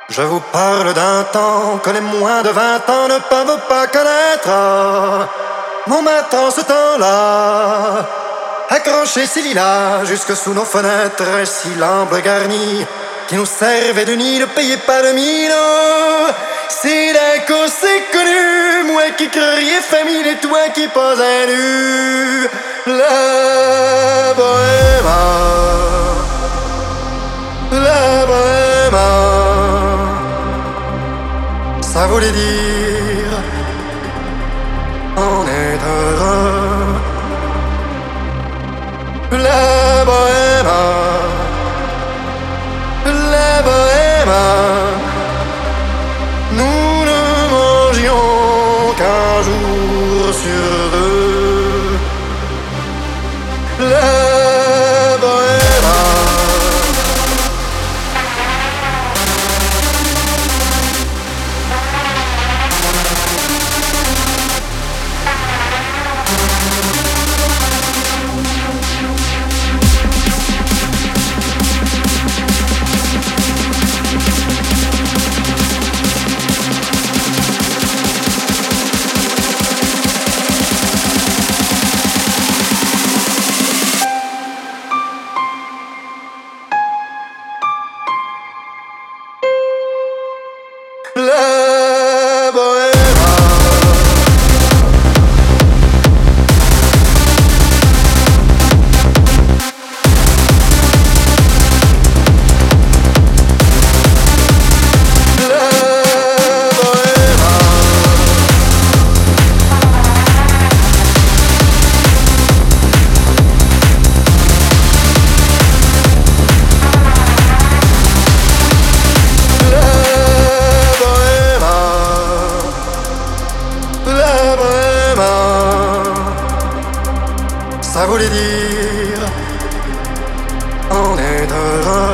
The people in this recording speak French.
Je vous parle d'un temps que les moins de 20 ans ne peuvent pas connaître. Mon matin, ce temps-là, accroché si lilas jusque sous nos fenêtres, et si l'amble garni qui nous servait de nid ne payait pas de mine. Si l'écho s'est connu, moi qui criais famille et toi qui posais nu, la bohème, la bohème, ça voulait dire on est heureux. La bohème, la bohème, nous ne mangions qu'un jour sur deux. La bohème, la bohème, la bohème, ça voulait dire on est heureux.